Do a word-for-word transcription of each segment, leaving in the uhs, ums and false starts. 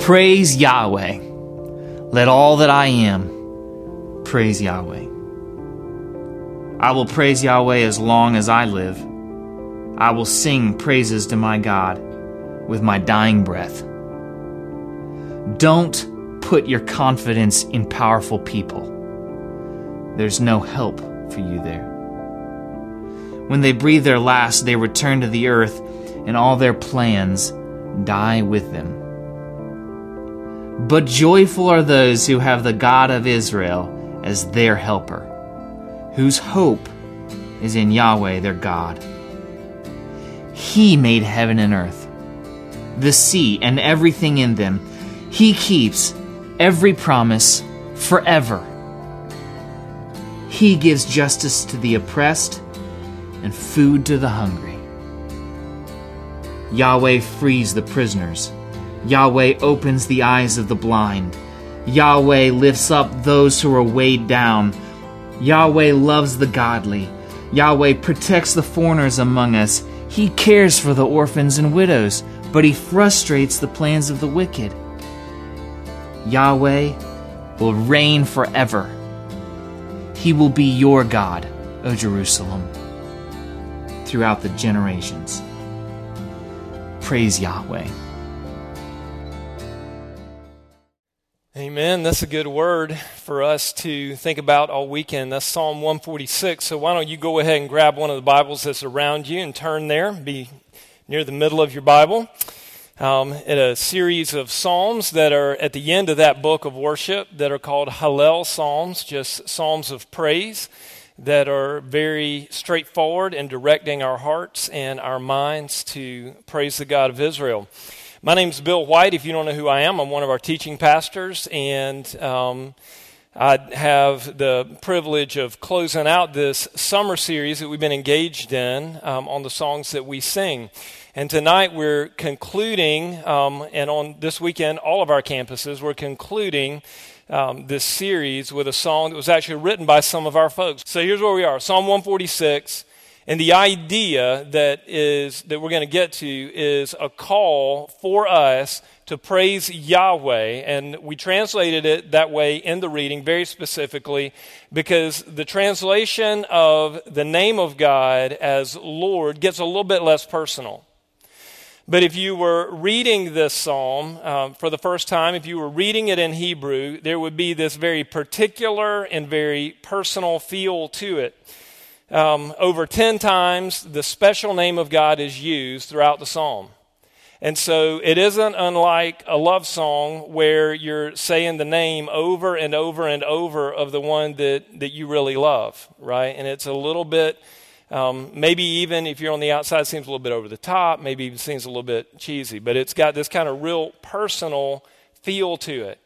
Praise Yahweh. Let all that I am praise Yahweh. I will praise Yahweh as long as I live. I will sing praises to my God with my dying breath. Don't put your confidence in powerful people. There's no help for you there. When they breathe their last, they return to the earth, and all their plans die with them. But joyful are those who have the God of Israel as their helper, whose hope is in Yahweh their God. He made heaven and earth, the sea and everything in them. He keeps every promise forever. He gives justice to the oppressed and food to the hungry. Yahweh frees the prisoners. Yahweh opens the eyes of the blind. Yahweh lifts up those who are weighed down. Yahweh loves the godly. Yahweh protects the foreigners among us. He cares for the orphans and widows, but He frustrates the plans of the wicked. Yahweh will reign forever. He will be your God, O Jerusalem, throughout the generations. Praise Yahweh. Amen. That's a good word for us to think about all weekend. That's Psalm one forty-six. So why don't you go ahead and grab one of the Bibles that's around you and turn there. Be near the middle of your Bible. Um, in a series of psalms that are at the end of that book of worship that are called Hallel Psalms, just psalms of praise that are very straightforward in directing our hearts and our minds to praise the God of Israel. My name's Bill White. If you don't know who I am, I'm one of our teaching pastors, and um, I have the privilege of closing out this summer series that we've been engaged in um, on the songs that we sing. And tonight we're concluding, um, and on this weekend, all of our campuses, we're concluding um, this series with a song that was actually written by some of our folks. So here's where we are, Psalm one forty-six. And the idea that is that we're going to get to is a call for us to praise Yahweh. And we translated it that way in the reading very specifically because the translation of the name of God as Lord gets a little bit less personal. But if you were reading this psalm um, for the first time, if you were reading it in Hebrew, there would be this very particular and very personal feel to it. Um, over ten times, the special name of God is used throughout the psalm. And so it isn't unlike a love song where you're saying the name over and over and over of the one that, that you really love, right? And it's a little bit, um, maybe even if you're on the outside, it seems a little bit over the top, maybe even seems a little bit cheesy, but it's got this kind of real personal feel to it.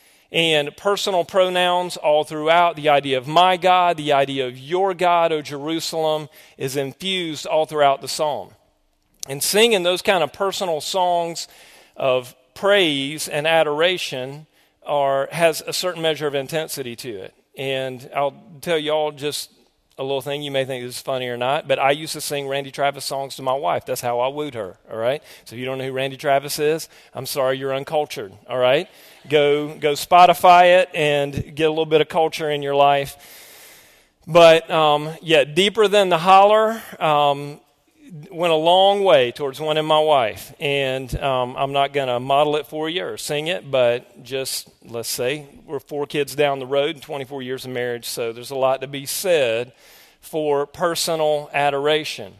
And personal pronouns all throughout. The idea of my God, the idea of your God, O Jerusalem, is infused all throughout the psalm. And singing those kind of personal songs of praise and adoration are has a certain measure of intensity to it. And I'll tell you all just a little thing. You may think this is funny or not, but I used to sing Randy Travis songs to my wife. That's how I wooed her, all right? So if you don't know who Randy Travis is, I'm sorry, you're uncultured, all right? Go go Spotify it and get a little bit of culture in your life. But, um, yeah, Deeper Than the Holler um, went a long way towards winning my wife. And um, I'm not going to model it for you or sing it, but just, let's say, we're four kids down the road and twenty-four years of marriage, so there's a lot to be said for personal adoration.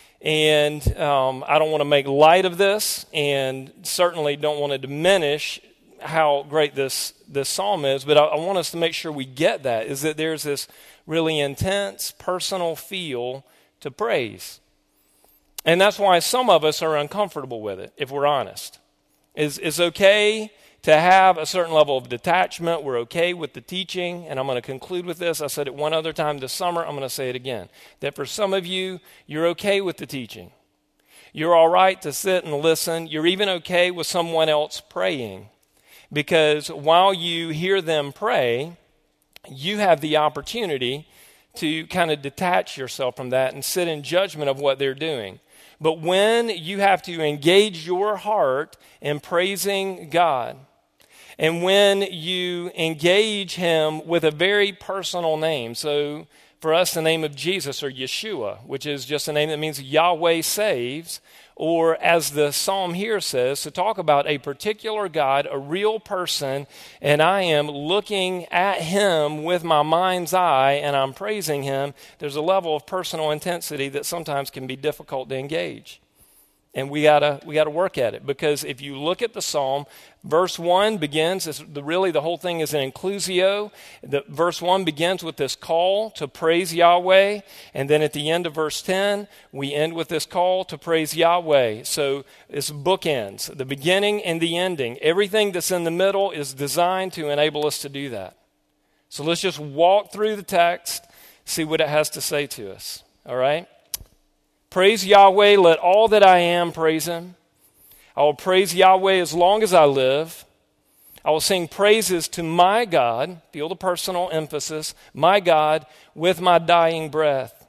And um, I don't want to make light of this and certainly don't want to diminish how great this, this psalm is, but I, I want us to make sure we get that, is that there's this really intense personal feel to praise. And that's why some of us are uncomfortable with it, if we're honest. It's, it's okay to have a certain level of detachment. We're okay with the teaching, and I'm going to conclude with this. I said it one other time this summer. I'm going to say it again. That for some of you, you're okay with the teaching. You're all right to sit and listen. You're even okay with someone else praying. Because while you hear them pray, you have the opportunity to kind of detach yourself from that and sit in judgment of what they're doing. But when you have to engage your heart in praising God, and when you engage him with a very personal name, so for us the name of Jesus or Yeshua, which is just a name that means Yahweh saves, or as the psalm here says, to talk about a particular God, a real person, and I am looking at him with my mind's eye and I'm praising him, there's a level of personal intensity that sometimes can be difficult to engage. And we gotta we gotta work at it, because if you look at the psalm, verse one begins, it's the, really the whole thing is an inclusio. The, verse one begins with this call to praise Yahweh, and then at the end of verse ten, we end with this call to praise Yahweh. So it's bookends, the beginning and the ending. Everything that's in the middle is designed to enable us to do that. So let's just walk through the text, see what it has to say to us, all right? Praise Yahweh, let all that I am praise him. I will praise Yahweh as long as I live. I will sing praises to my God, feel the personal emphasis, my God, with my dying breath.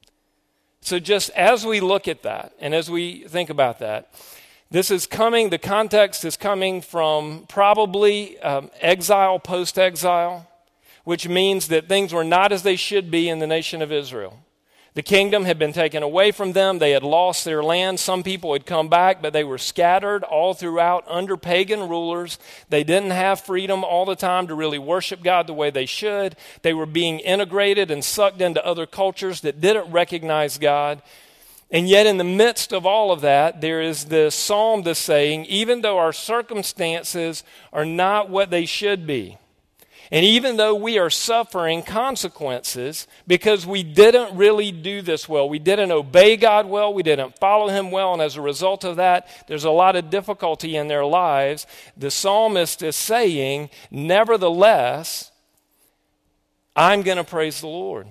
So just as we look at that, and as we think about that, this is coming, the context is coming from probably um, exile, post-exile, which means that things were not as they should be in the nation of Israel. The kingdom had been taken away from them. They had lost their land. Some people had come back, but they were scattered all throughout under pagan rulers. They didn't have freedom all the time to really worship God the way they should. They were being integrated and sucked into other cultures that didn't recognize God. And yet in the midst of all of that, there is this psalm that's saying, even though our circumstances are not what they should be, and even though we are suffering consequences because we didn't really do this well, we didn't obey God well, we didn't follow him well, and as a result of that, there's a lot of difficulty in their lives, the psalmist is saying, nevertheless, I'm going to praise the Lord.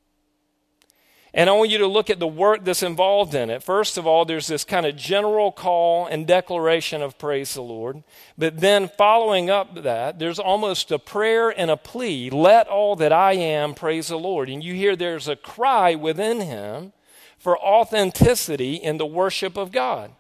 And I want you to look at the work that's involved in it. First of all, there's this kind of general call and declaration of praise the Lord. But then following up that, there's almost a prayer and a plea. Let all that I am praise the Lord. And you hear there's a cry within him for authenticity in the worship of God.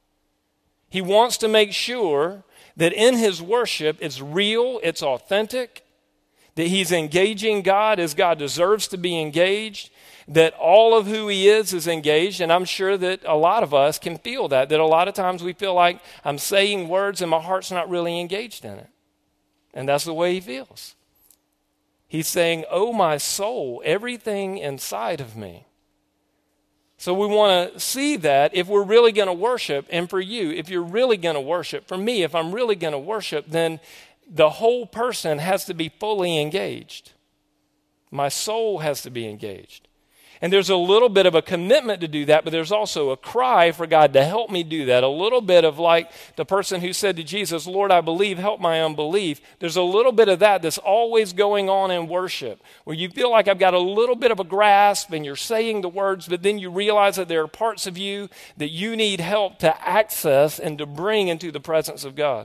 He wants to make sure that in his worship it's real, it's authentic, that he's engaging God as God deserves to be engaged, that all of who he is is engaged, and I'm sure that a lot of us can feel that, that a lot of times we feel like I'm saying words and my heart's not really engaged in it. And that's the way he feels. He's saying, oh, my soul, everything inside of me. So we want to see that if we're really going to worship, and for you, if you're really going to worship, for me, if I'm really going to worship, then the whole person has to be fully engaged. My soul has to be engaged. And there's a little bit of a commitment to do that, but there's also a cry for God to help me do that. A little bit of like the person who said to Jesus, Lord, I believe, help my unbelief. There's a little bit of that that's always going on in worship, where you feel like I've got a little bit of a grasp and you're saying the words, but then you realize that there are parts of you that you need help to access and to bring into the presence of God.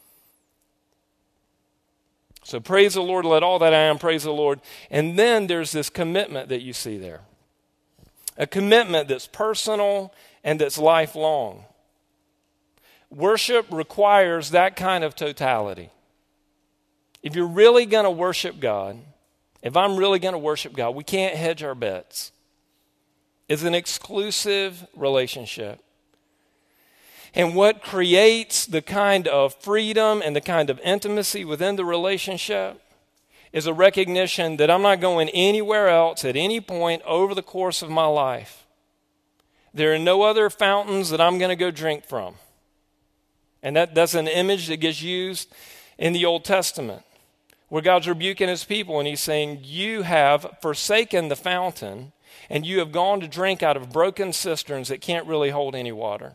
So praise the Lord, let all that I am praise the Lord. And then there's this commitment that you see there. A commitment that's personal and that's lifelong. Worship requires that kind of totality. If you're really going to worship God, if I'm really going to worship God, we can't hedge our bets. It's an exclusive relationship. And what creates the kind of freedom and the kind of intimacy within the relationship is a recognition that I'm not going anywhere else at any point over the course of my life. There are no other fountains that I'm going to go drink from. And that, that's an image that gets used in the Old Testament, where God's rebuking his people and he's saying, you have forsaken the fountain and you have gone to drink out of broken cisterns that can't really hold any water.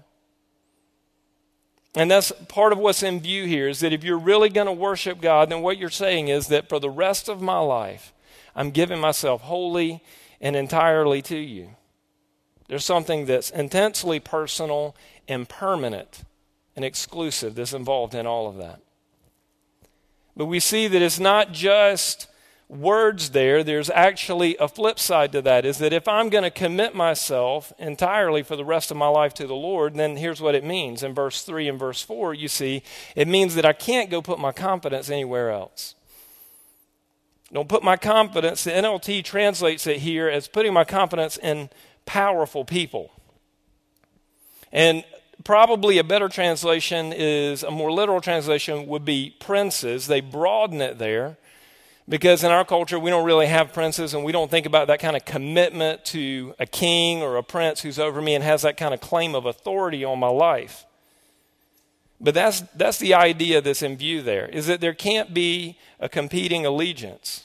And that's part of what's in view here, is that if you're really going to worship God, then what you're saying is that for the rest of my life, I'm giving myself wholly and entirely to you. There's something that's intensely personal and permanent and exclusive that's involved in all of that. But we see that it's not just words there, there's actually a flip side to that, is that if I'm going to commit myself entirely for the rest of my life to the Lord, then here's what it means. In verse three and verse four, you see, it means that I can't go put my confidence anywhere else. Don't put my confidence, the N L T translates it here as putting my confidence in powerful people. And probably a better translation is, a more literal translation would be princes. They broaden it there because in our culture we don't really have princes, and we don't think about that kind of commitment to a king or a prince who's over me and has that kind of claim of authority on my life. But that's that's the idea that's in view there, is that there can't be a competing allegiance.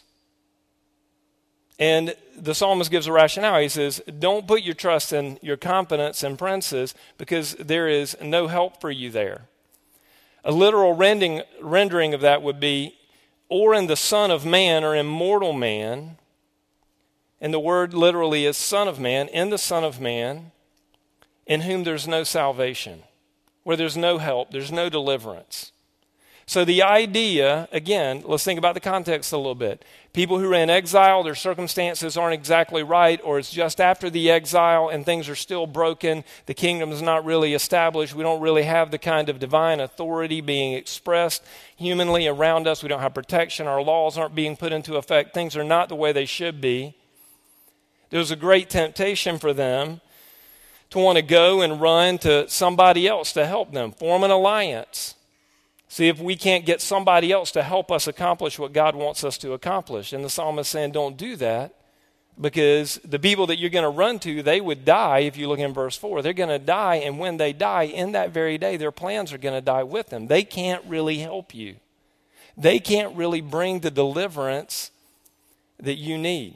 And the psalmist gives a rationale. He says, don't put your trust in your confidence in princes because there is no help for you there. A literal rendering, rendering of that would be, or in the Son of Man or immortal man. And the word literally is Son of Man, in the Son of Man, in whom there's no salvation, where there's no help, there's no deliverance. So the idea, again, let's think about the context a little bit. People who are in exile, their circumstances aren't exactly right, or it's just after the exile and things are still broken. The kingdom is not really established. We don't really have the kind of divine authority being expressed humanly around us. We don't have protection. Our laws aren't being put into effect. Things are not the way they should be. There's a great temptation for them to want to go and run to somebody else to help them, form an alliance. See if we can't get somebody else to help us accomplish what God wants us to accomplish. And the psalmist is saying, don't do that, because the people that you're going to run to, they would die. If you look in verse four, they're going to die. And when they die, in that very day, their plans are going to die with them. They can't really help you. They can't really bring the deliverance that you need.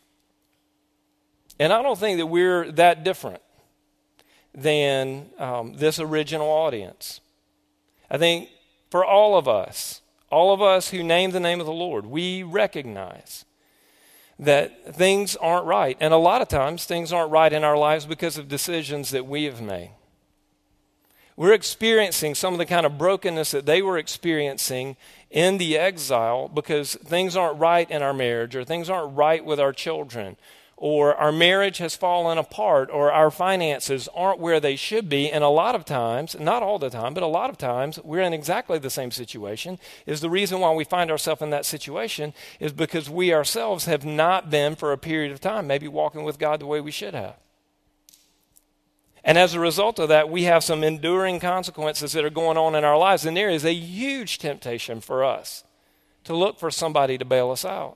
And I don't think that we're that different than um, this original audience. I think for all of us, all of us who name the name of the Lord, we recognize that things aren't right. And a lot of times things aren't right in our lives because of decisions that we have made. We're experiencing some of the kind of brokenness that they were experiencing in the exile because things aren't right in our marriage, or things aren't right with our children, or our marriage has fallen apart, or our finances aren't where they should be. And a lot of times, not all the time, but a lot of times, we're in exactly the same situation. Is the reason why we find ourselves in that situation is because we ourselves have not been, for a period of time, maybe walking with God the way we should have. And as a result of that, we have some enduring consequences that are going on in our lives. And there is a huge temptation for us to look for somebody to bail us out.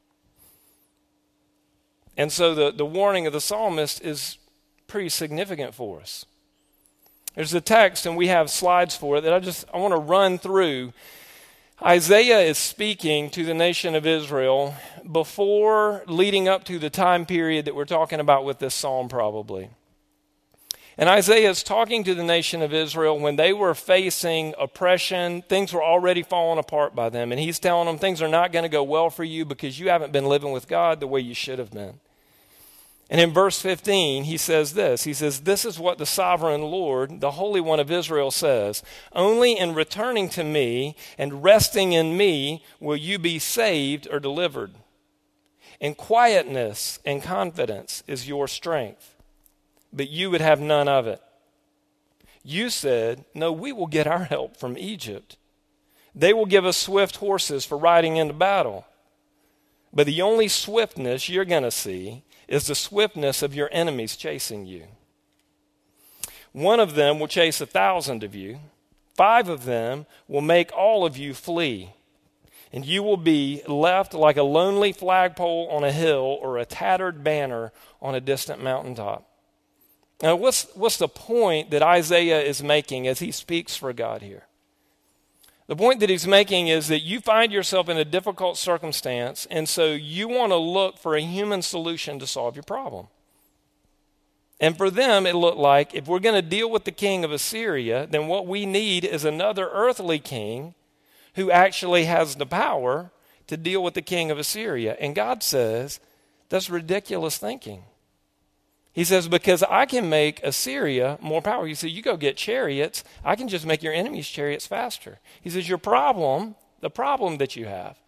And so the, the warning of the psalmist is pretty significant for us. There's a text, and we have slides for it, that I just I want to run through. Isaiah is speaking to the nation of Israel before leading up to the time period that we're talking about with this psalm probably. And Isaiah is talking to the nation of Israel when they were facing oppression. Things were already falling apart by them. And he's telling them things are not going to go well for you because you haven't been living with God the way you should have been. And in verse fifteen, he says this. He says, "This is what the sovereign Lord, the Holy One of Israel, says. Only in returning to me and resting in me will you be saved or delivered. In quietness and confidence is your strength, but you would have none of it. You said, no, we will get our help from Egypt. They will give us swift horses for riding into battle. But the only swiftness you're going to see is the swiftness of your enemies chasing you. One of them will chase a thousand of you. Five of them will make all of you flee. And you will be left like a lonely flagpole on a hill or a tattered banner on a distant mountaintop." Now, what's, what's the point that Isaiah is making as he speaks for God here? The point that he's making is that you find yourself in a difficult circumstance, and so you want to look for a human solution to solve your problem. And for them, it looked like if we're going to deal with the king of Assyria, then what we need is another earthly king who actually has the power to deal with the king of Assyria. And God says, that's ridiculous thinking. He says, because I can make Assyria more powerful. You say, you go get chariots. I can just make your enemies' chariots faster. He says, your problem, the problem that you have,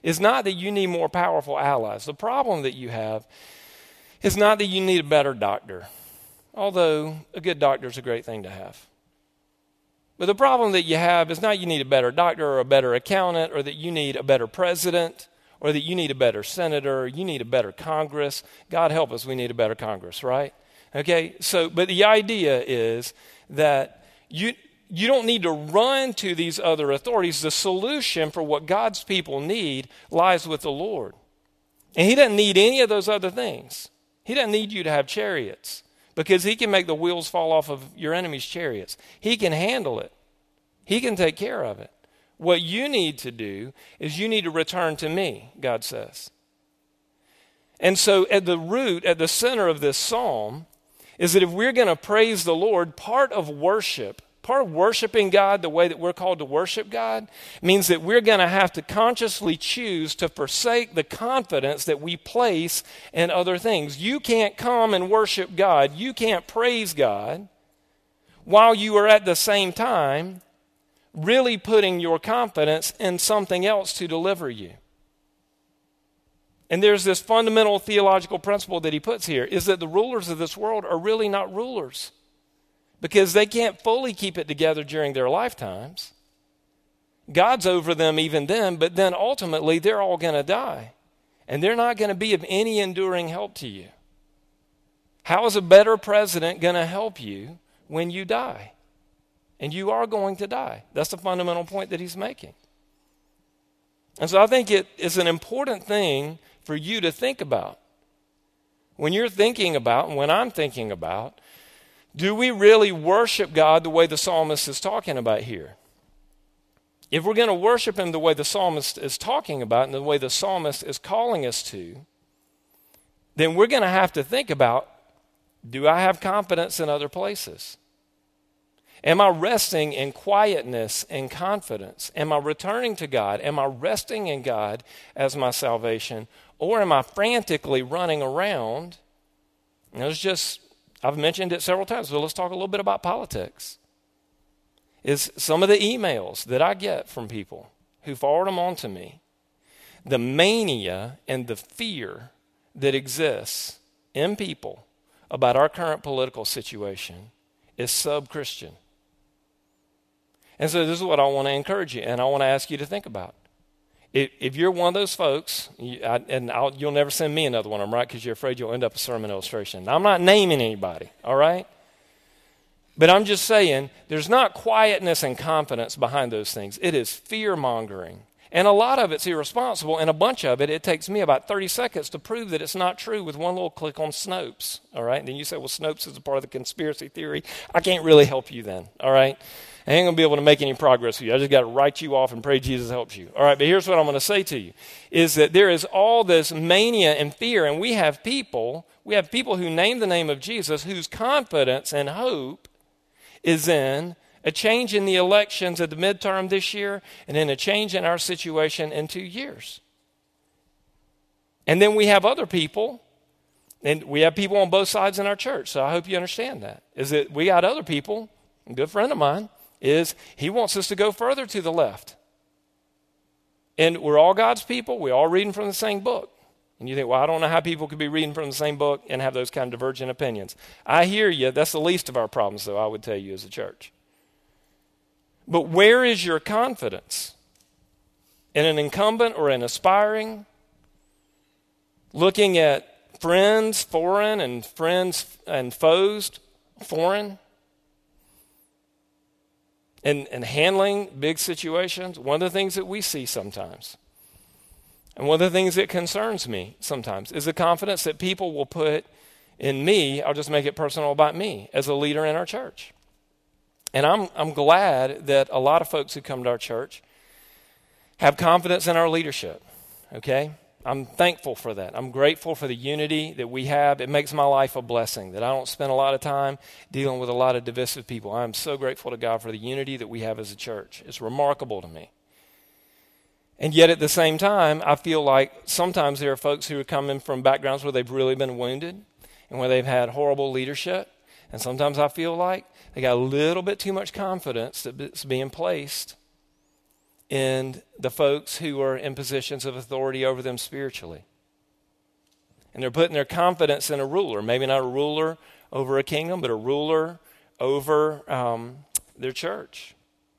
is not that you need more powerful allies. The problem that you have is not that you need a better doctor, although a good doctor is a great thing to have. But the problem that you have is not you need a better doctor or a better accountant, or that you need a better president, or that you need a better senator, or you need a better Congress. God help us, we need a better Congress, right? Okay, so, but the idea is that you you don't need to run to these other authorities. The solution for what God's people need lies with the Lord. And he doesn't need any of those other things. He doesn't need you to have chariots, because he can make the wheels fall off of your enemy's chariots. He can handle it. He can take care of it. What you need to do is you need to return to me, God says. And so at the root, at the center of this psalm, is that if we're going to praise the Lord, part of worship, part of worshiping God the way that we're called to worship God, means that we're going to have to consciously choose to forsake the confidence that we place in other things. You can't come and worship God, you can't praise God, while you are at the same time really putting your confidence in something else to deliver you. And there's this fundamental theological principle that he puts here, is that the rulers of this world are really not rulers, because they can't fully keep it together during their lifetimes. God's over them even then, but then ultimately they're all going to die, and they're not going to be of any enduring help to you. How is a better president going to help you when you die? And you are going to die. That's the fundamental point that he's making. And so I think it is an important thing for you to think about. When you're thinking about, and when I'm thinking about, do we really worship God the way the psalmist is talking about here? If we're going to worship him the way the psalmist is talking about and the way the psalmist is calling us to, then we're going to have to think about, do I have confidence in other places? Am I resting in quietness and confidence? Am I returning to God? Am I resting in God as my salvation? Or am I frantically running around? And it's just, I've mentioned it several times, so let's talk a little bit about politics. Is some of the emails that I get from people who forward them on to me, the mania and the fear that exists in people about our current political situation is sub-Christian. And so this is what I want to encourage you, and I want to ask you to think about. If, if you're one of those folks, you, I, and I'll, you'll never send me another one, I'm right, because you're afraid you'll end up a sermon illustration. Now, I'm not naming anybody, all right? But I'm just saying, there's not quietness and confidence behind those things. It is fear-mongering. And a lot of it's irresponsible, and a bunch of it, it takes me about thirty seconds to prove that it's not true with one little click on Snopes, all right? And then you say, well, Snopes is a part of the conspiracy theory. I can't really help you then, all right? I ain't going to be able to make any progress with you. I just got to write you off and pray Jesus helps you. All right, but here's what I'm going to say to you, is that there is all this mania and fear, and we have people, we have people who name the name of Jesus whose confidence and hope is in a change in the elections at the midterm this year, and then a change in our situation in two years. And then we have other people, and we have people on both sides in our church, so I hope you understand that, is that we got other people, a good friend of mine, is he wants us to go further to the left. And we're all God's people. We're all reading from the same book. And you think, well, I don't know how people could be reading from the same book and have those kind of divergent opinions. I hear you. That's the least of our problems, though, I would tell you as a church. But where is your confidence? In an incumbent or an aspiring? Looking at friends, foreign, and friends and foes, foreign? And, and handling big situations? One of the things that we see sometimes, and one of the things that concerns me sometimes, is the confidence that people will put in me. I'll just make it personal about me as a leader in our church. And I'm I'm glad that a lot of folks who come to our church have confidence in our leadership, okay? I'm thankful for that. I'm grateful for the unity that we have. It makes my life a blessing that I don't spend a lot of time dealing with a lot of divisive people. I'm so grateful to God for the unity that we have as a church. It's remarkable to me. And yet at the same time, I feel like sometimes there are folks who are coming from backgrounds where they've really been wounded and where they've had horrible leadership. And sometimes I feel like they got a little bit too much confidence that's being placed in the folks who are in positions of authority over them spiritually. And they're putting their confidence in a ruler, maybe not a ruler over a kingdom, but a ruler over um, their church.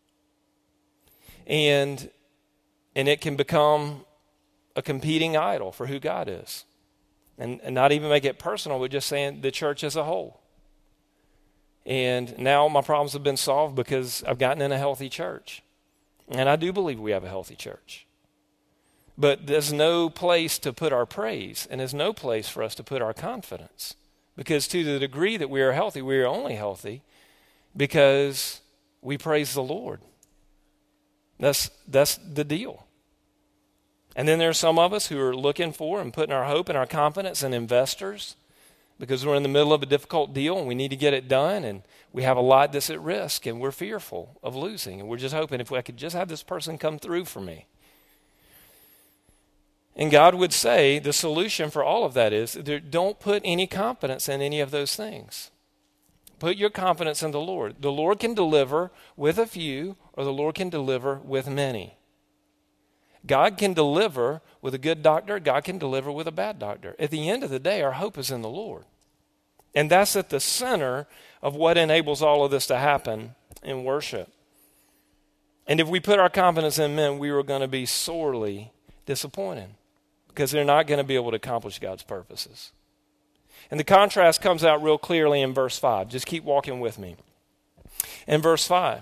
And, and it can become a competing idol for who God is. And, and not even make it personal, but just saying the church as a whole. And now my problems have been solved because I've gotten in a healthy church. And I do believe we have a healthy church. But there's no place to put our praise, and there's no place for us to put our confidence. Because to the degree that we are healthy, we are only healthy because we praise the Lord. That's, that's the deal. And then there are some of us who are looking for and putting our hope and our confidence in investors because we're in the middle of a difficult deal and we need to get it done, and we have a lot that's at risk and we're fearful of losing, and we're just hoping if I could just have this person come through for me. And God would say the solution for all of that is don't put any confidence in any of those things. Put your confidence in the Lord. The Lord can deliver with a few, or the Lord can deliver with many. God can deliver with a good doctor. God can deliver with a bad doctor. At the end of the day, our hope is in the Lord. And that's at the center of what enables all of this to happen in worship. And if we put our confidence in men, we are going to be sorely disappointed because they're not going to be able to accomplish God's purposes. And the contrast comes out real clearly in verse five. Just keep walking with me. In verse five,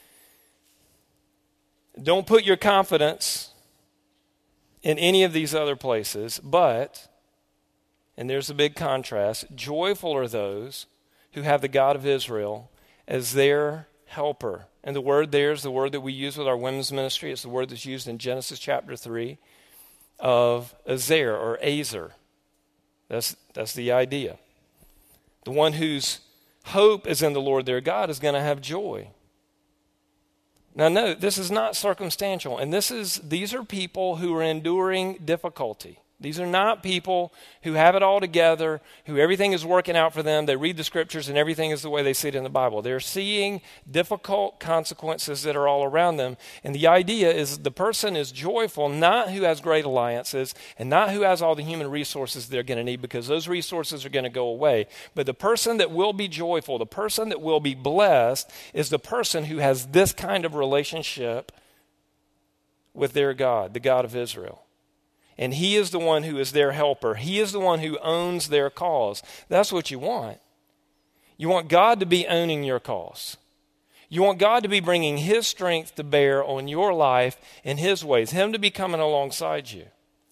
don't put your confidence in any of these other places, but, and there's a big contrast, joyful are those who have the God of Israel as their helper. And the word there is the word that we use with our women's ministry. It's the word that's used in Genesis chapter three of Azer or Azer. That's, that's the idea. The one whose hope is in the Lord their God is going to have joy. Now, no, this is not circumstantial, and this is these are people who are enduring difficulty. These are not people who have it all together, who everything is working out for them. They read the scriptures and everything is the way they see it in the Bible. They're seeing difficult consequences that are all around them. And the idea is the person is joyful, not who has great alliances and not who has all the human resources they're going to need, because those resources are going to go away. But the person that will be joyful, the person that will be blessed, is the person who has this kind of relationship with their God, the God of Israel. And he is the one who is their helper. He is the one who owns their cause. That's what you want. You want God to be owning your cause. You want God to be bringing his strength to bear on your life in his ways, him to be coming alongside you.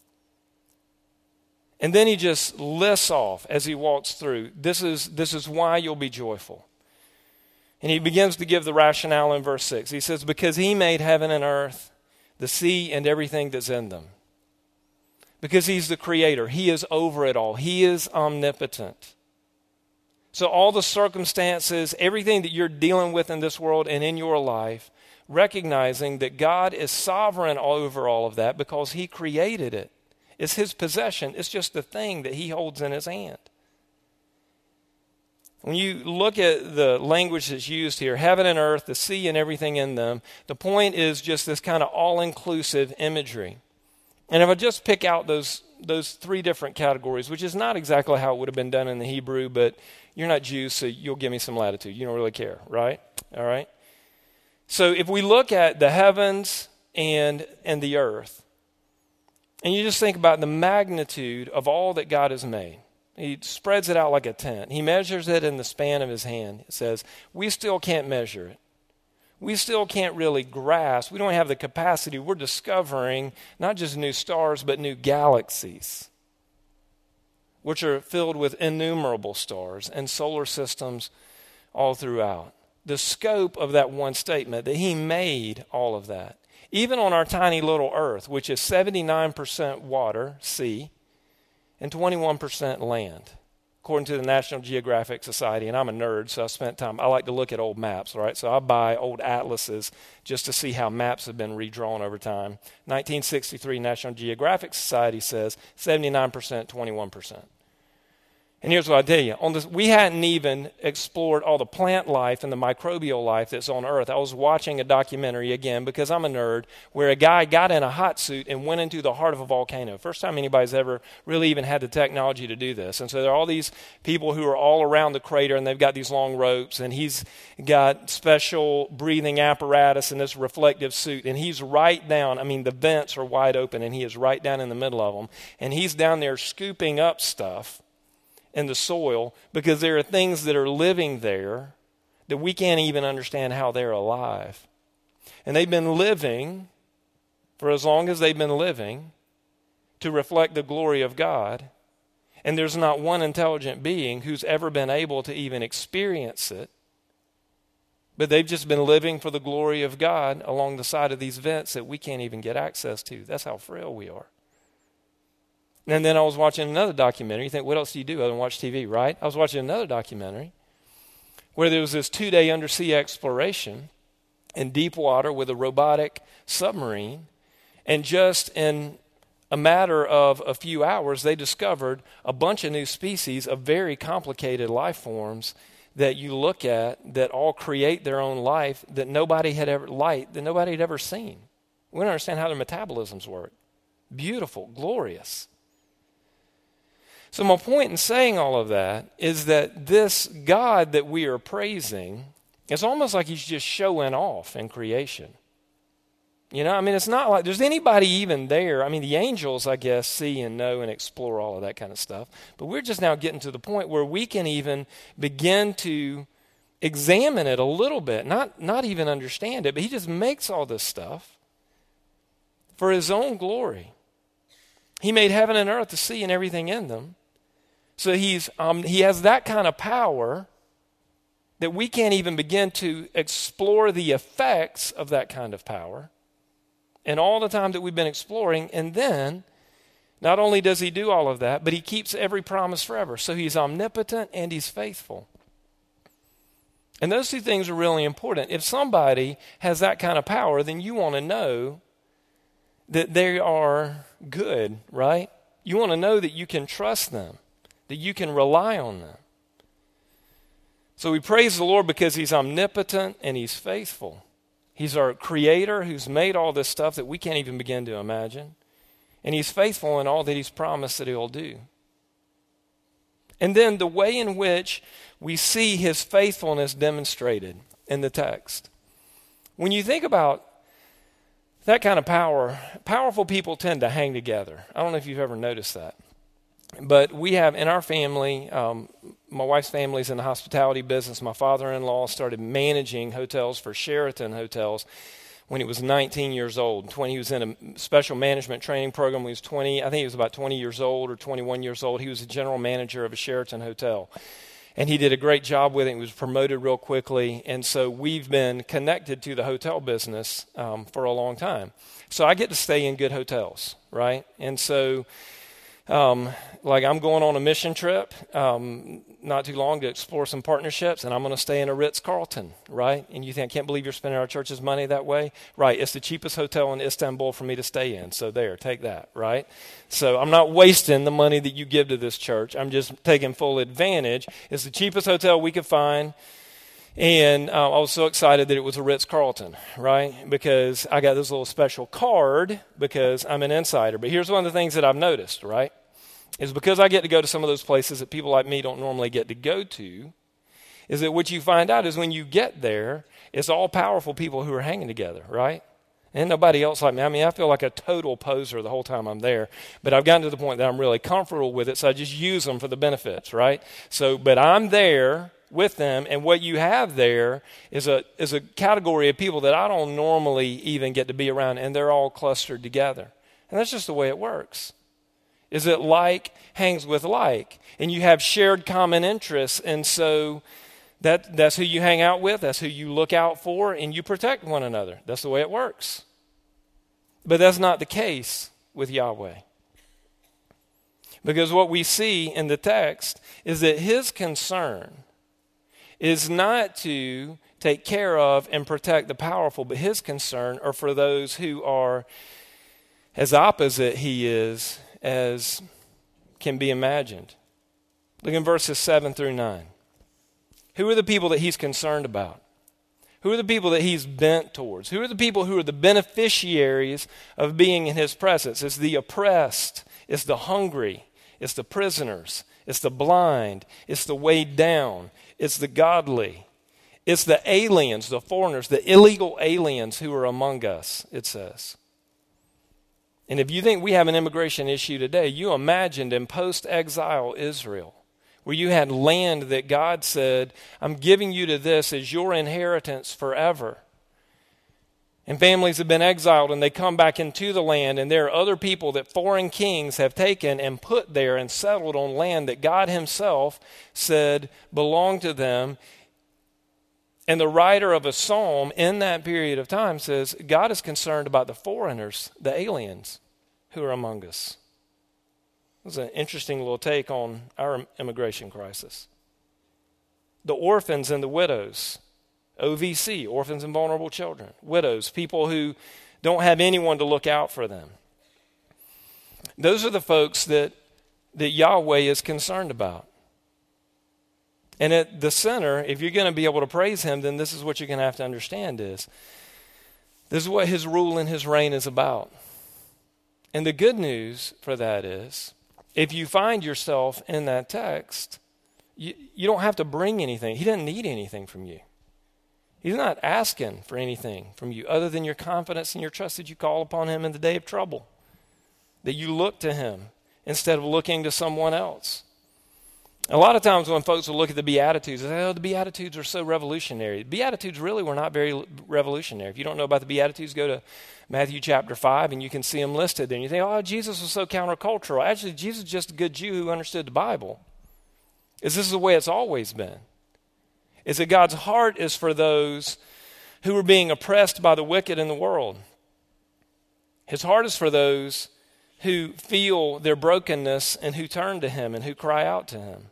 And then he just lists off as he walks through, this is, this is why you'll be joyful. And he begins to give the rationale in verse six. He says, because he made heaven and earth, the sea and everything that's in them. Because he's the creator. He is over it all. He is omnipotent. So all the circumstances, everything that you're dealing with in this world and in your life, recognizing that God is sovereign over all of that because he created it. It's his possession. It's just the thing that he holds in his hand. When you look at the language that's used here, heaven and earth, the sea and everything in them, the point is just this kind of all-inclusive imagery. And if I just pick out those those three different categories, which is not exactly how it would have been done in the Hebrew, but you're not Jews, so you'll give me some latitude. You don't really care, right? All right? So if we look at the heavens and, and the earth, and you just think about the magnitude of all that God has made, he spreads it out like a tent. He measures it in the span of his hand. It says, we still can't measure it. We still can't really grasp. We don't have the capacity. We're discovering not just new stars, but new galaxies, which are filled with innumerable stars and solar systems all throughout. The scope of that one statement, that he made all of that. Even on our tiny little earth, which is seventy-nine percent water, sea, and twenty-one percent land. According to the National Geographic Society, and I'm a nerd, so I spent time, I like to look at old maps, right? So I buy old atlases just to see how maps have been redrawn over time. nineteen sixty-three National Geographic Society says seventy-nine percent, twenty-one percent. And here's what I tell you. On this, we hadn't even explored all the plant life and the microbial life that's on Earth. I was watching a documentary, again, because I'm a nerd, where a guy got in a hot suit and went into the heart of a volcano. First time anybody's ever really even had the technology to do this. And so there are all these people who are all around the crater, and they've got these long ropes, and he's got special breathing apparatus in this reflective suit, and he's right down. I mean, the vents are wide open, and he is right down in the middle of them. And he's down there scooping up stuff in the soil, because there are things that are living there that we can't even understand how they're alive. And they've been living for as long as they've been living to reflect the glory of God. And there's not one intelligent being who's ever been able to even experience it. But they've just been living for the glory of God along the side of these vents that we can't even get access to. That's how frail we are. And then I was watching another documentary. You think, what else do you do other than watch T V, right? I was watching another documentary where there was this two-day undersea exploration in deep water with a robotic submarine. And just in a matter of a few hours, they discovered a bunch of new species of very complicated life forms that you look at that all create their own life that nobody had ever, light that nobody had ever seen. We don't understand how their metabolisms work. Beautiful, glorious. So my point in saying all of that is that this God that we are praising, it's almost like he's just showing off in creation. You know, I mean, it's not like there's anybody even there. I mean, the angels, I guess, see and know and explore all of that kind of stuff. But we're just now getting to the point where we can even begin to examine it a little bit, not, not even understand it, but he just makes all this stuff for his own glory. He made heaven and earth, the sea, and everything in them. So he's um, he has that kind of power that we can't even begin to explore the effects of that kind of power. And all the time that we've been exploring, and then not only does he do all of that, but he keeps every promise forever. So he's omnipotent and he's faithful. And those two things are really important. If somebody has that kind of power, then you want to know that they are good, right? You want to know that you can trust them, that you can rely on them. So we praise the Lord because he's omnipotent and he's faithful. He's our creator who's made all this stuff that we can't even begin to imagine. And he's faithful in all that he's promised that he'll do. And then the way in which we see his faithfulness demonstrated in the text. When you think about that kind of power, powerful people tend to hang together. I don't know if you've ever noticed that. But we have in our family, um, my wife's family's in the hospitality business. My father-in-law started managing hotels for Sheraton Hotels when he was nineteen years old. twenty, he was in a special management training program when he was twenty. I think he was about twenty years old or twenty-one years old. He was a general manager of a Sheraton hotel. And he did a great job with it. He was promoted real quickly. And so we've been connected to the hotel business um, for a long time. So I get to stay in good hotels, right? And so Um, like I'm going on a mission trip um, not too long to explore some partnerships, and I'm going to stay in a Ritz-Carlton, right? And you think, I can't believe you're spending our church's money that way? Right, it's the cheapest hotel in Istanbul for me to stay in, so there, take that, right? So I'm not wasting the money that you give to this church. I'm just taking full advantage. It's the cheapest hotel we could find. And uh, I was so excited that it was a Ritz-Carlton, right? Because I got this little special card because I'm an insider. But here's one of the things that I've noticed, right? Is because I get to go to some of those places that people like me don't normally get to go to, is that what you find out is when you get there, it's all powerful people who are hanging together, right? And nobody else like me. I mean, I feel like a total poser the whole time I'm there. But I've gotten to the point that I'm really comfortable with it, so I just use them for the benefits, right? So, but I'm there with them, and what you have there is a is a category of people that I don't normally even get to be around, and they're all clustered together. And that's just the way it works. Is it like hangs with like, and you have shared common interests, and so that that's who you hang out with, that's who you look out for, and you protect one another. That's the way it works. But that's not the case with Yahweh. Because what we see in the text is that his concern is not to take care of and protect the powerful, but his concern are for those who are as opposite he is as can be imagined. Look in verses seven through nine. Who are the people that he's concerned about? Who are the people that he's bent towards? Who are the people who are the beneficiaries of being in his presence? It's the oppressed. It's the hungry. It's the prisoners. It's the blind. It's the weighed down. It's the godly. It's the aliens, the foreigners, the illegal aliens who are among us, it says. And if you think we have an immigration issue today, you imagined in post-exile Israel, where you had land that God said, I'm giving you to this as your inheritance forever. And families have been exiled and they come back into the land, and there are other people that foreign kings have taken and put there and settled on land that God himself said belonged to them. And the writer of a psalm in that period of time says, God is concerned about the foreigners, the aliens who are among us. It's an interesting little take on our immigration crisis. The orphans and the widows, O V C, orphans and vulnerable children, widows, people who don't have anyone to look out for them. Those are the folks that, that Yahweh is concerned about. And at the center, if you're going to be able to praise him, then this is what you're going to have to understand is, this is what his rule and his reign is about. And the good news for that is, if you find yourself in that text, you, you don't have to bring anything. He doesn't need anything from you. He's not asking for anything from you other than your confidence and your trust that you call upon him in the day of trouble, that you look to him instead of looking to someone else. A lot of times when folks will look at the Beatitudes, they say, oh, the Beatitudes are so revolutionary. The Beatitudes really were not very revolutionary. If you don't know about the Beatitudes, go to Matthew chapter five and you can see them listed there. And you think, oh, Jesus was so countercultural. Actually, Jesus is just a good Jew who understood the Bible. Is this is the way it's always been? Is that God's heart is for those who are being oppressed by the wicked in the world. His heart is for those who feel their brokenness and who turn to him and who cry out to him.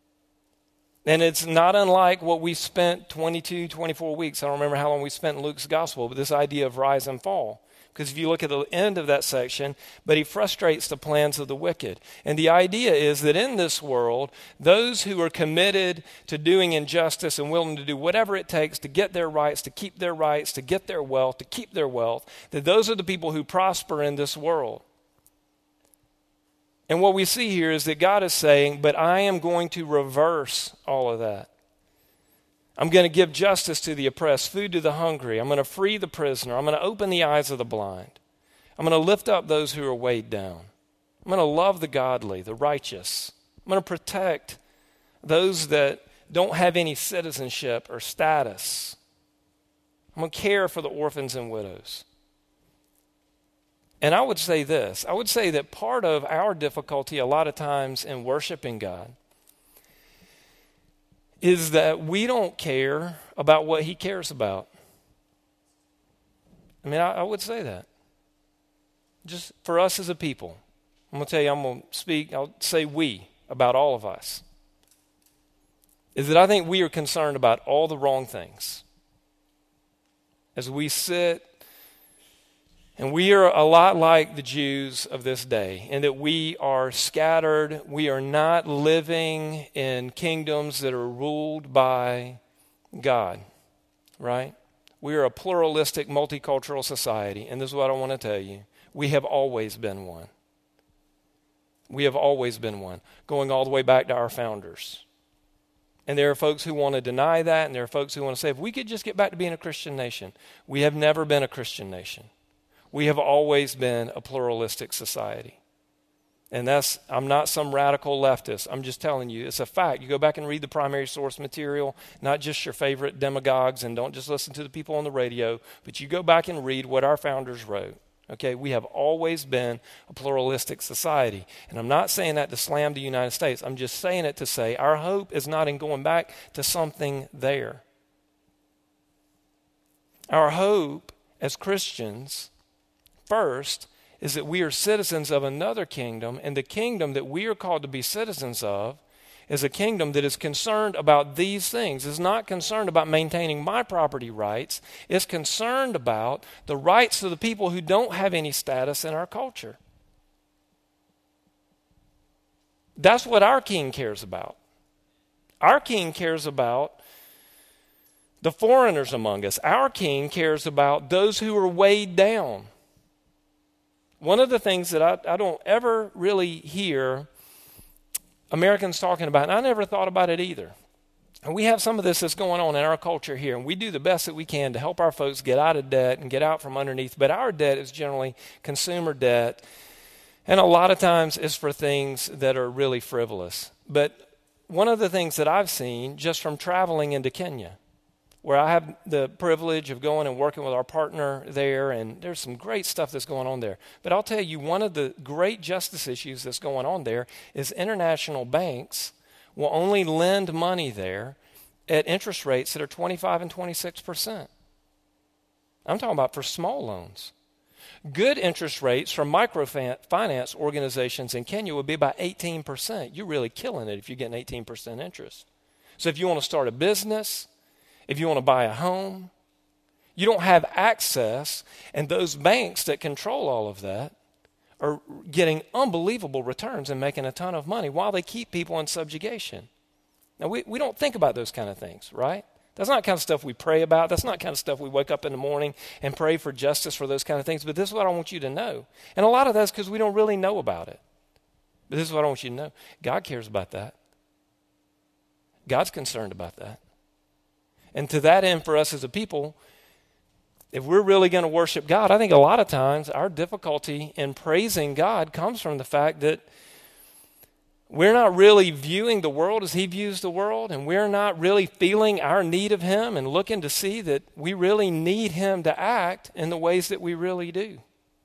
And it's not unlike what we spent twenty-two, twenty-four weeks. I don't remember how long we spent in Luke's gospel, but this idea of rise and fall. Because if you look at the end of that section, but he frustrates the plans of the wicked. And the idea is that in this world, those who are committed to doing injustice and willing to do whatever it takes to get their rights, to keep their rights, to get their wealth, to keep their wealth, that those are the people who prosper in this world. And what we see here is that God is saying, but I am going to reverse all of that. I'm going to give justice to the oppressed, food to the hungry. I'm going to free the prisoner. I'm going to open the eyes of the blind. I'm going to lift up those who are weighed down. I'm going to love the godly, the righteous. I'm going to protect those that don't have any citizenship or status. I'm going to care for the orphans and widows. And I would say this, I would say that part of our difficulty a lot of times in worshiping God is that we don't care about what he cares about. I mean, I, I would say that. Just for us as a people. I'm going to tell you, I'm going to speak, I'll say we, about all of us. Is that I think we are concerned about all the wrong things. As we sit, and we are a lot like the Jews of this day, in that we are scattered. We are not living in kingdoms that are ruled by God, right? We are a pluralistic, multicultural society, and this is what I want to tell you. We have always been one. We have always been one, going all the way back to our founders. And there are folks who want to deny that, and there are folks who want to say, if we could just get back to being a Christian nation. We have never been a Christian nation. We have always been a pluralistic society. And that's, I'm not some radical leftist. I'm just telling you, it's a fact. You go back and read the primary source material, not just your favorite demagogues, and don't just listen to the people on the radio, but you go back and read what our founders wrote. Okay, we have always been a pluralistic society. And I'm not saying that to slam the United States. I'm just saying it to say our hope is not in going back to something there. Our hope as Christians, first, is that we are citizens of another kingdom, and the kingdom that we are called to be citizens of is a kingdom that is concerned about these things. It's not concerned about maintaining my property rights. It's concerned about the rights of the people who don't have any status in our culture. That's what our King cares about. Our King cares about the foreigners among us. Our King cares about those who are weighed down. One of the things that I, I don't ever really hear Americans talking about, and I never thought about it either. And we have some of this that's going on in our culture here, and we do the best that we can to help our folks get out of debt and get out from underneath. But our debt is generally consumer debt, and a lot of times it's for things that are really frivolous. But one of the things that I've seen just from traveling into Kenya, where I have the privilege of going and working with our partner there, and there's some great stuff that's going on there. But I'll tell you, one of the great justice issues that's going on there is international banks will only lend money there at interest rates that are twenty-five and twenty-six percent. I'm talking about for small loans. Good interest rates from microfinance organizations in Kenya would be about eighteen percent. You're really killing it if you're getting eighteen percent interest. So if you want to start a business, if you want to buy a home, you don't have access, and those banks that control all of that are getting unbelievable returns and making a ton of money while they keep people in subjugation. Now, we, we don't think about those kind of things, right? That's not the kind of stuff we pray about. That's not the kind of stuff we wake up in the morning and pray for justice for those kind of things. But this is what I want you to know. And a lot of that's because we don't really know about it. But this is what I want you to know. God cares about that. God's concerned about that. And to that end, for us as a people, if we're really going to worship God, I think a lot of times our difficulty in praising God comes from the fact that we're not really viewing the world as he views the world, and we're not really feeling our need of him and looking to see that we really need him to act in the ways that we really do.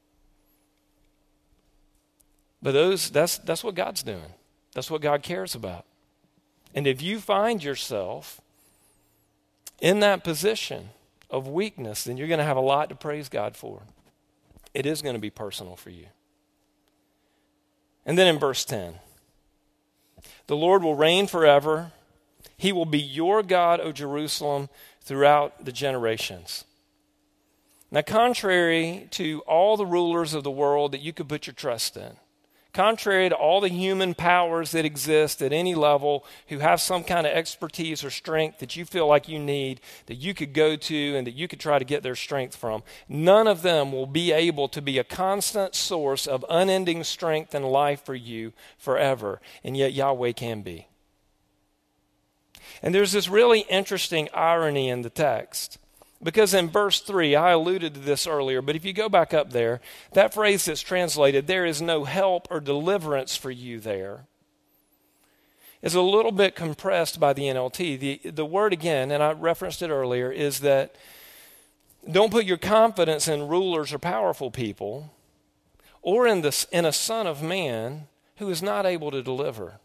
But those that's that's what God's doing. That's what God cares about. And if you find yourself in that position of weakness, then you're going to have a lot to praise God for. It is going to be personal for you. And then in verse ten, the Lord will reign forever. He will be your God, O Jerusalem, throughout the generations. Now, contrary to all the rulers of the world that you could put your trust in, contrary to all the human powers that exist at any level who have some kind of expertise or strength that you feel like you need, that you could go to and that you could try to get their strength from, none of them will be able to be a constant source of unending strength and life for you forever. And yet Yahweh can be. And there's this really interesting irony in the text. Because in verse three, I alluded to this earlier, but if you go back up there, that phrase that's translated, there is no help or deliverance for you there, is a little bit compressed by the N L T. The, the word again, and I referenced it earlier, is that don't put your confidence in rulers or powerful people or in, the, in a son of man who is not able to deliver.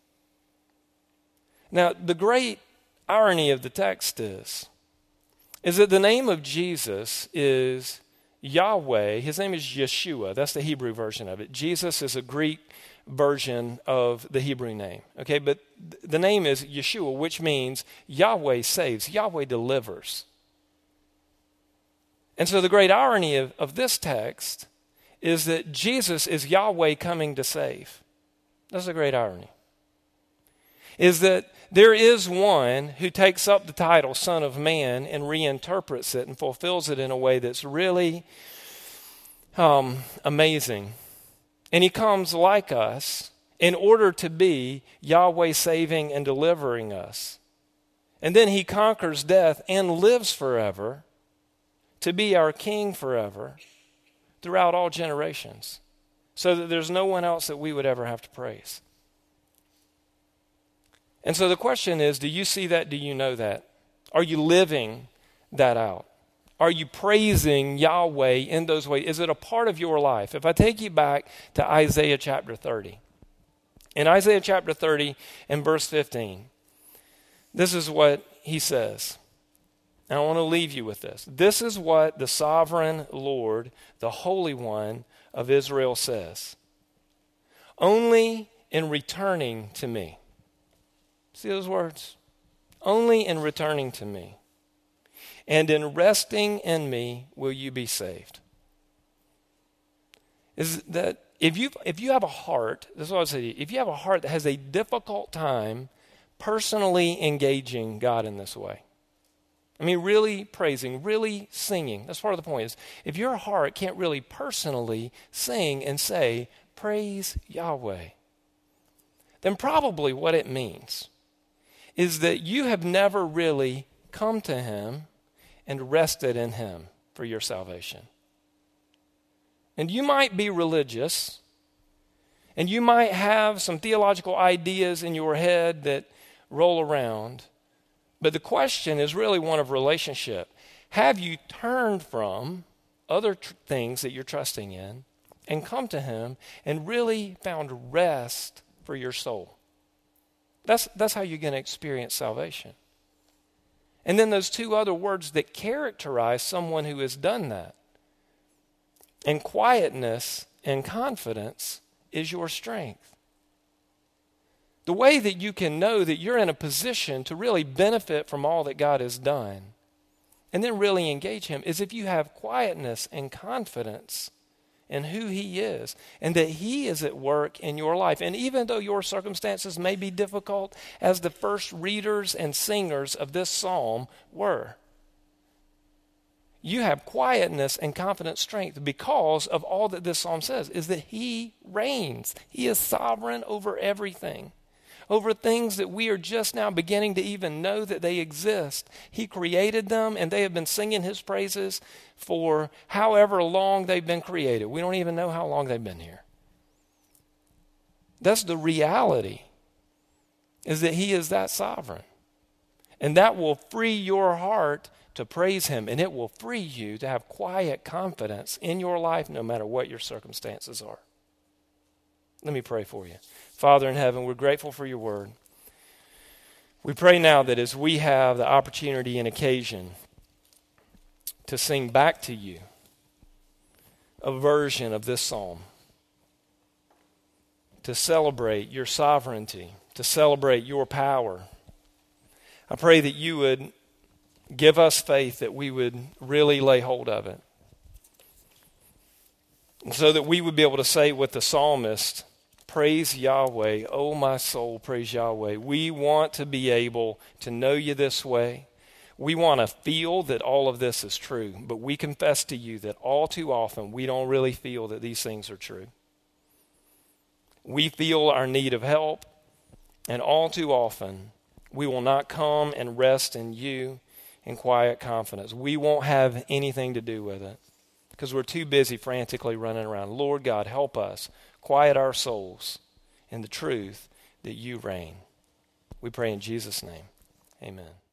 Now, the great irony of the text is, is that the name of Jesus is Yahweh. His name is Yeshua. That's the Hebrew version of it. Jesus is a Greek version of the Hebrew name. Okay, but the name is Yeshua, which means Yahweh saves, Yahweh delivers. And so the great irony of, of this text is that Jesus is Yahweh coming to save. That's a great irony. Is that there is one who takes up the title Son of Man and reinterprets it and fulfills it in a way that's really um, amazing. And he comes like us in order to be Yahweh saving and delivering us. And then he conquers death and lives forever to be our King forever throughout all generations, so that there's no one else that we would ever have to praise. And so the question is, do you see that? Do you know that? Are you living that out? Are you praising Yahweh in those ways? Is it a part of your life? If I take you back to Isaiah chapter thirty. In Isaiah chapter thirty and verse fifteen, this is what he says. And I want to leave you with this. This is what the sovereign Lord, the Holy One of Israel says. Only in returning to me. See those words? Only in returning to me and in resting in me will you be saved. Is that if you if you have a heart, this is what I say to you, if you have a heart that has a difficult time personally engaging God in this way, I mean, really praising, really singing, that's part of the point, is if your heart can't really personally sing and say, praise Yahweh, then probably what it means is that you have never really come to him and rested in him for your salvation. And you might be religious, and you might have some theological ideas in your head that roll around, but the question is really one of relationship. Have you turned from other tr- things that you're trusting in and come to him and really found rest for your soul? That's, that's how you're going to experience salvation. And then those two other words that characterize someone who has done that. And quietness and confidence is your strength. The way that you can know that you're in a position to really benefit from all that God has done and then really engage him is if you have quietness and confidence in who he is and that he is at work in your life. And even though your circumstances may be difficult, as the first readers and singers of this psalm were, you have quietness and confident strength because of all that this psalm says, is that he reigns. He is sovereign over everything, over things that we are just now beginning to even know that they exist. He created them, and they have been singing his praises for however long they've been created. We don't even know how long they've been here. That's the reality, is that he is that sovereign. And that will free your heart to praise him, and it will free you to have quiet confidence in your life no matter what your circumstances are. Let me pray for you. Father in heaven, we're grateful for your word. We pray now that as we have the opportunity and occasion to sing back to you a version of this psalm, to celebrate your sovereignty, to celebrate your power, I pray that you would give us faith that we would really lay hold of it, so that we would be able to say with the psalmist, praise Yahweh, oh my soul, praise Yahweh. We want to be able to know you this way. We want to feel that all of this is true, but we confess to you that all too often we don't really feel that these things are true. We feel our need of help, and all too often we will not come and rest in you in quiet confidence. We won't have anything to do with it because we're too busy frantically running around. Lord God, help us quiet our souls in the truth that you reign. We pray in Jesus' name. Amen.